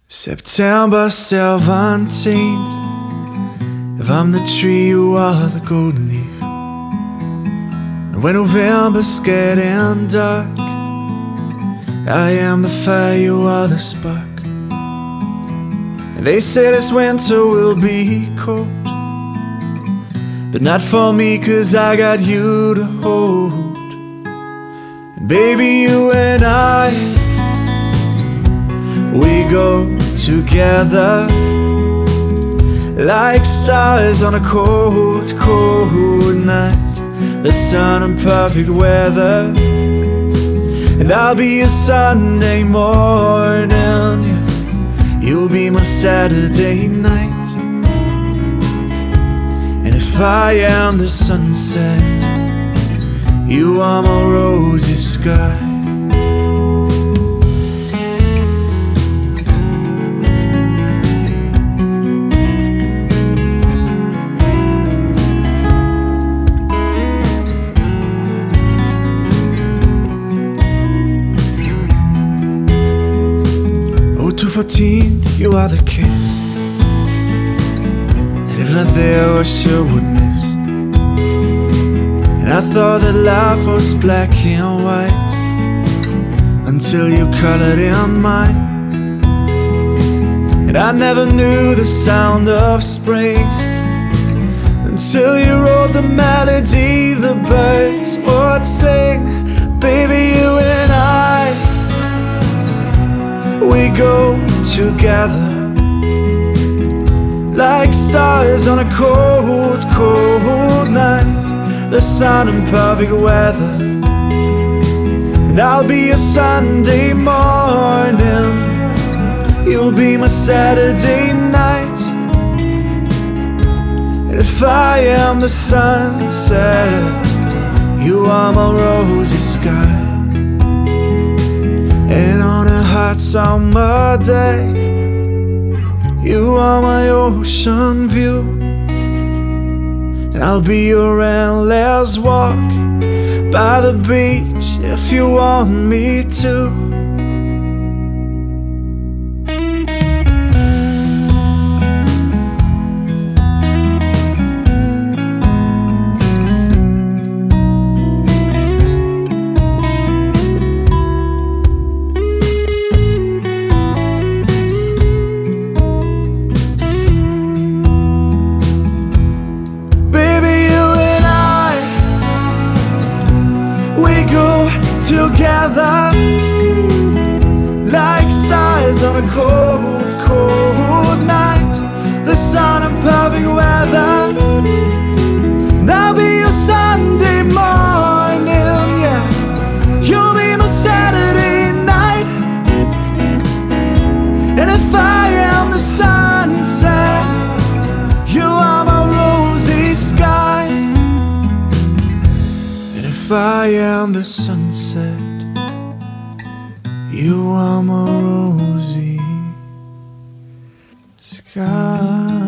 September 17th. If I'm the tree, you are the golden leaf. And when November's getting dark, I am the fire, you are the spark. And they say this winter will be cold, but not for me, 'cause I got you to hold. And baby, you and I, we go together like stars on a cold, cold night. The sun and perfect weather, and I'll be your Sunday morning, you'll be my Saturday night. And if I am the sunset, you are my rosy sky. Oh, 2/14, you are the kiss, and if not there, I sure would miss. And I thought that life was black and white until you colored in mine. And I never knew the sound of spring until you wrote the melody the birds would sing. Baby, you and I, we go together like stars on a cold, cold night. The sun and perfect weather, and I'll be your Sunday morning, you'll be my Saturday night. And if I am the sunset, you are my rosy sky. And on a hot summer day, you are my ocean view. And I'll be your endless walk by the beach if you want me to. Together like stars on a cold, cold night. The sun and perfect weather, and I'll be your Sunday morning, yeah, you'll be my Saturday night. And if I am the sunset, you are my rosy sky. And if I am the sunset, you are my rosy sky.